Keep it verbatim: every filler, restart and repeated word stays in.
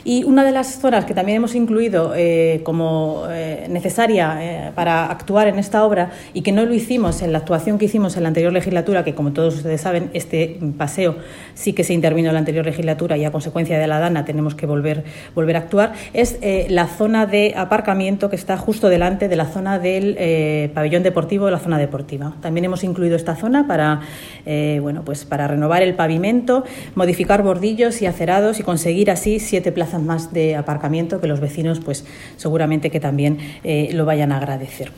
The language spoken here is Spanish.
Y una de las zonas que también hemos incluido eh, como eh, necesaria eh, para actuar en esta obra y que no lo hicimos en la actuación que hicimos en la anterior legislatura, que como todos ustedes saben, este paseo sí que se intervino en la anterior legislatura y a consecuencia de la DANA tenemos que volver, volver a actuar, es eh, la zona de aparcamiento que está justo delante de la zona del eh, pabellón deportivo, de la zona deportiva. También hemos incluido esta zona para, eh, bueno, pues para renovar el pavimento, modificar bordillos y acerados y conseguir así siete plazas más de aparcamiento que los vecinos pues seguramente que también eh, lo vayan a agradecer.